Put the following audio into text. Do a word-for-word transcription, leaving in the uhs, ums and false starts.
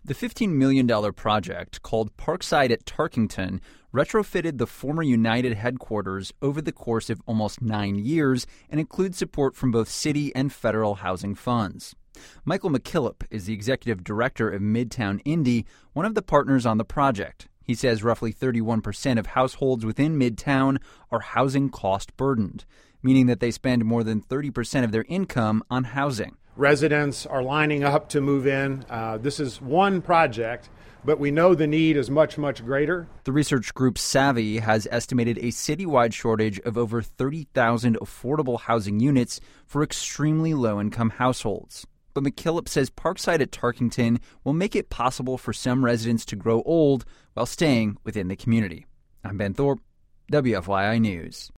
The fifteen million dollars project, called Parkside at Tarkington, retrofitted the former United headquarters over the course of almost nine years and includes support from both city and federal housing funds. Michael McKillop is the executive director of Midtown Indy, one of the partners on the project. He says roughly thirty-one percent of households within Midtown are housing cost burdened, meaning that they spend more than thirty percent of their income on housing. Residents are lining up to move in. Uh, this is one project, but we know the need is much, much greater. The research group Savvy has estimated a citywide shortage of over thirty thousand affordable housing units for extremely low-income households. But McKillop says Parkside at Tarkington will make it possible for some residents to grow old while staying within the community. I'm Ben Thorpe, W F Y I News.